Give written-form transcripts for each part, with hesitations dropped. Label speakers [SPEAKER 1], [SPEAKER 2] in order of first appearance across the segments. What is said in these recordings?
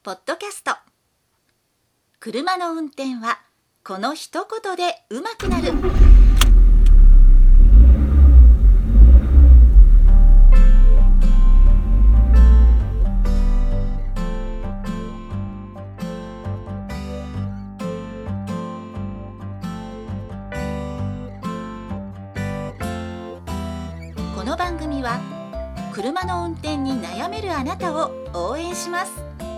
[SPEAKER 1] ポッドキャスト。車の運転はこの一言で上手くなる。この番組は車の運転に悩めるあなたを応援します。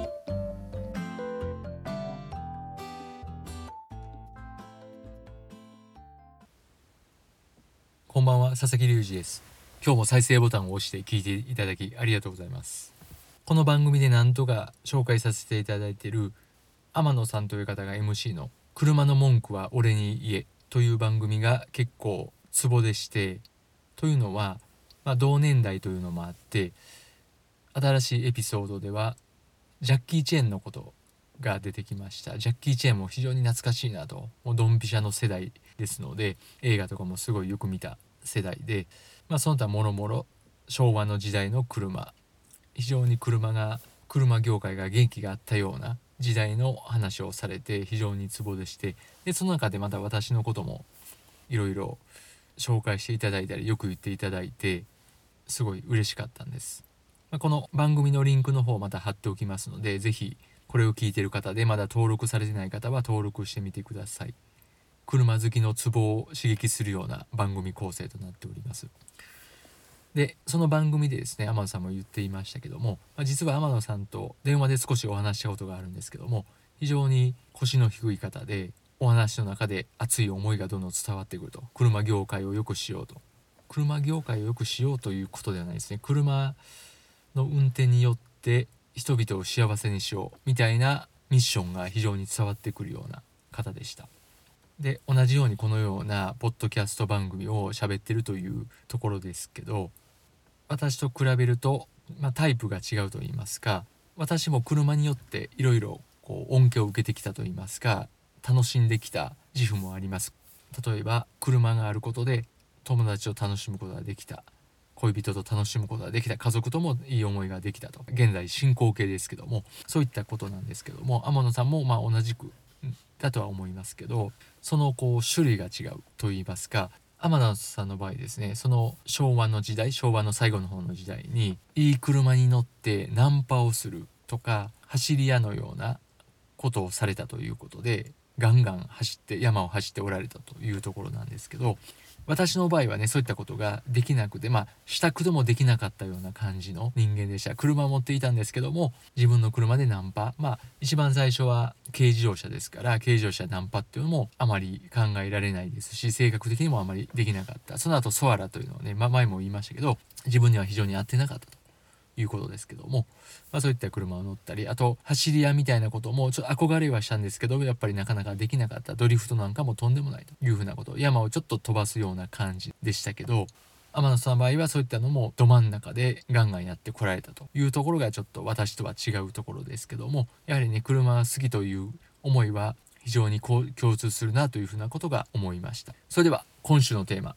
[SPEAKER 2] こんばんは、佐々木隆二です。今日も再生ボタンを押して聞いていただきありがとうございます。この番組で何度か紹介させていただいている天野さんという方が MC の車の文句は俺に言えという番組が結構ツボでして、というのは、同年代というのもあって、新しいエピソードではジャッキー・チェーンのことが出てきました。ジャッキー・チェーンも非常に懐かしいなと、もうドンピシャの世代ですので、映画とかもすごいよく見た世代で、その他もろもろ昭和の時代の車、非常に車業界が元気があったような時代の話をされて非常にツボでして、でその中でまた私のこともいろいろ紹介していただいたりよく言っていただいて、すごい嬉しかったんです。この番組のリンクの方また貼っておきますので、ぜひこれを聞いている方でまだ登録されてない方は登録してみてください。車好きのツボを刺激するような番組構成となっております。でその番組でですね、天野さんも言っていましたけども、実は天野さんと電話で少しお話したことがあるんですけども、非常に腰の低い方で、お話の中で熱い思いがどんどん伝わってくると。車業界を良くしようと、車業界を良くしようということではないですね。車の運転によって人々を幸せにしようみたいなミッションが非常に伝わってくるような方でした。で同じようにこのようなポッドキャスト番組を喋ってるというところですけど、私と比べると、タイプが違うと言いますか、私も車によっていろいろ恩恵を受けてきたと言いますか、楽しんできた自負もあります。例えば車があることで友達を楽しむことができた、恋人と楽しむことができた、家族ともいい思いができたと、現在進行形ですけども、そういったことなんですけども、天野さんも同じくだとは思いますけど、その種類が違うと言いますか、天野さんの場合ですね、その昭和の時代、昭和の最後の方の時代にいい車に乗ってナンパをするとか、走り屋のようなことをされたということで、ガンガン走って山を走っておられたというところなんですけど、私の場合はね、そういったことができなくて、したくともできなかったような感じの人間でした。車を持っていたんですけども、自分の車でナンパ、一番最初は軽自動車ですから、軽自動車ナンパっていうのもあまり考えられないですし、性格的にもあまりできなかった。その後ソアラというのをね、前も言いましたけど、自分には非常に合ってなかったということですけども、そういった車を乗ったり、あと走り屋みたいなこともちょっと憧れはしたんですけど、やっぱりなかなかできなかった。ドリフトなんかもとんでもないというふうなこと、山をちょっと飛ばすような感じでしたけど、天野さんの場合はそういったのもど真ん中でガンガンやってこられたというところがちょっと私とは違うところですけども、やはりね、車好きという思いは非常に共通するなというふうなことが思いました。それでは今週のテーマ、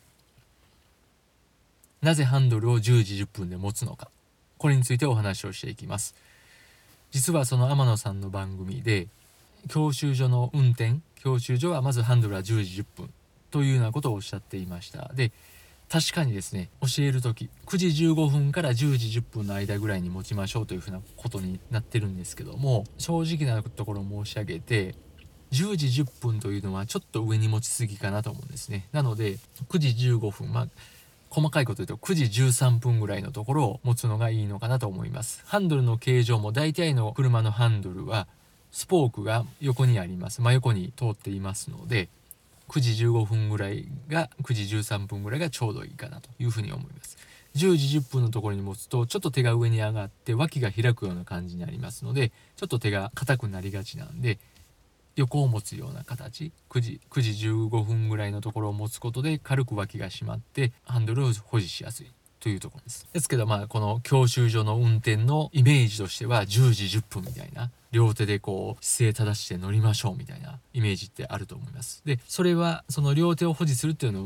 [SPEAKER 2] なぜハンドルを10時10分で持つのか、これについてお話をしていきます。実はその天野さんの番組で、教習所の運転、教習所はまずハンドルは10時10分というようなことをおっしゃっていました。で確かにですね、教える時9時15分から10時10分の間ぐらいに持ちましょうというふうなことになってるんですけども、正直なところ申し上げて10時10分というのはちょっと上に持ちすぎかなと思うんですね。なので9時15分、細かいこと言うと9時13分ぐらいのところを持つのがいいのかなと思います。ハンドルの形状も大体の車のハンドルはスポークが横にあります。真横に通っていますので、9時15分ぐらいが9時13分ぐらいがちょうどいいかなというふうに思います。10時10分のところに持つとちょっと手が上に上がって脇が開くような感じになりますので、ちょっと手が硬くなりがちなんで、横を持つような形、9時15分ぐらいのところを持つことで軽く脇が締まってハンドルを保持しやすいというところです。ですけどこの教習所の運転のイメージとしては10時10分みたいな、両手で姿勢正して乗りましょうみたいなイメージってあると思います。でそれはその両手を保持するっていうのは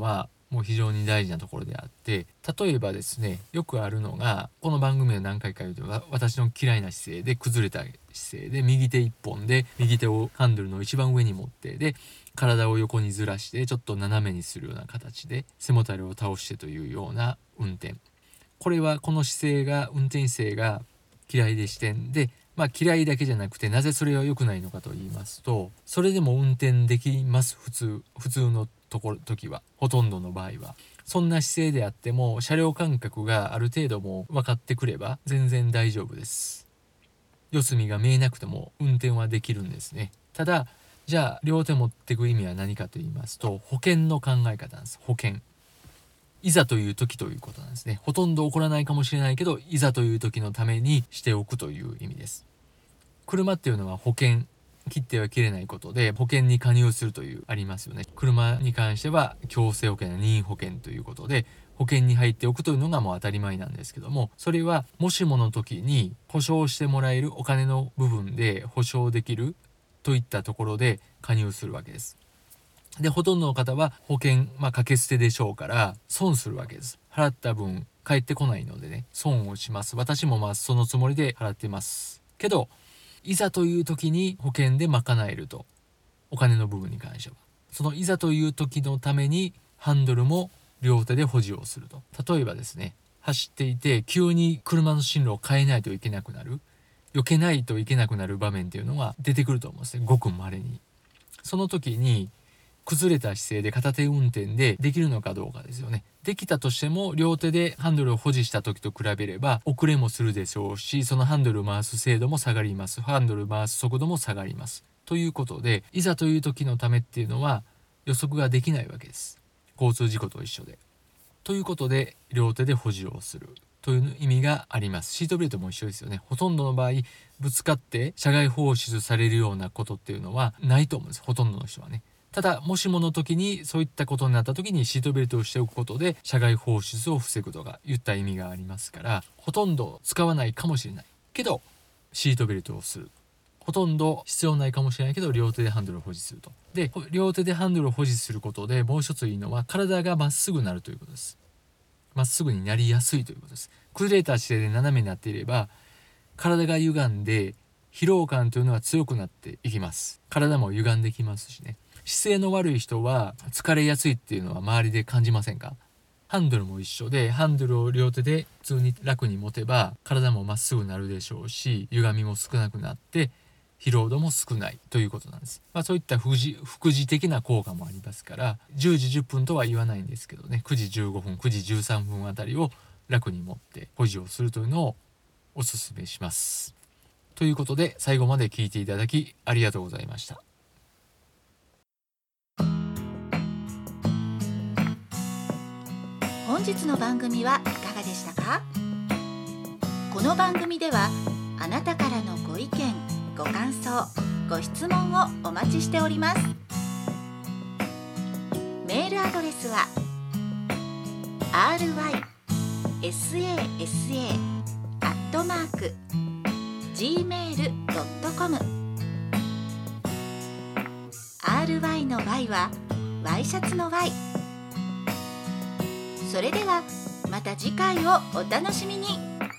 [SPEAKER 2] も非常に大事なところであって、例えばですね、よくあるのが、この番組で何回か言うと、私の嫌いな姿勢で、崩れた姿勢で、右手一本で右手をハンドルの一番上に持って、で体を横にずらしてちょっと斜めにするような形で背もたれを倒してというような運転、これはこの姿勢が、運転姿勢が嫌いでしてんで、嫌いだけじゃなくて、なぜそれは良くないのかと言いますと、それでも運転できます。普通の時は、ほとんどの場合はそんな姿勢であっても、車両感覚がある程度も分かってくれば全然大丈夫です。四隅が見えなくても運転はできるんですね。ただ、じゃあ両手持っていく意味は何かと言いますと、保険の考え方なんです。保険、いざという時ということなんですね。ほとんど起こらないかもしれないけど、いざという時のためにしておくという意味です。車っていうのは保険、切っては切れないことで保険に加入するというありますよね。車に関しては強制保険や任意保険ということで、保険に入っておくというのがもう当たり前なんですけども、それはもしもの時に保証してもらえるお金の部分で保証できるといったところで加入するわけです。で、ほとんどの方は保険、掛け捨てでしょうから損するわけです。払った分返ってこないのでね、損をします。私もそのつもりで払ってますけど、いざという時に保険で賄えると、お金の部分に関してはそのいざという時のためにハンドルも両手で保持をすると。例えばですね、走っていて急に車の進路を変えないといけなくなる、避けないといけなくなる場面っていうのが出てくると思うんですね、ごく稀に。その時に崩れた姿勢で片手運転でできるのかどうかですよね。できたとしても両手でハンドルを保持した時と比べれば遅れもするでしょうし、そのハンドルを回す精度も下がります。ハンドルを回す速度も下がります。ということで、いざという時のためっていうのは予測ができないわけです。交通事故と一緒で。ということで両手で保持をするという意味があります。シートベルトも一緒ですよね。ほとんどの場合ぶつかって車外放出されるようなことっていうのはないと思うんです、ほとんどの人はね。ただ、もしもの時にそういったことになった時にシートベルトをしておくことで車外放出を防ぐとか言った意味がありますから、ほとんど使わないかもしれないけどシートベルトをする、ほとんど必要ないかもしれないけど両手でハンドルを保持すると。で、両手でハンドルを保持することでもう一ついいのは、体がまっすぐになるということです。まっすぐになりやすいということです。崩れた姿勢で斜めになっていれば体が歪んで疲労感というのは強くなっていきます。体も歪んできますしね。姿勢の悪い人は疲れやすいっていうのは周りで感じませんか？ハンドルも一緒で、ハンドルを両手で普通に楽に持てば体もまっすぐになるでしょうし、歪みも少なくなって疲労度も少ないということなんです。そういった副次的な効果もありますから、10時10分とは言わないんですけどね、9時15分9時13分あたりを楽に持って保持をするというのをおすすめします。ということで、最後まで聞いていただきありがとうございました。
[SPEAKER 1] 本日の番組はいかがでしたか？この番組ではあなたからのご意見、ご感想、ご質問をお待ちしております。メールアドレスは rysasa@gmail.com RY の Y はワイシャツの Y。 それではまた次回をお楽しみに。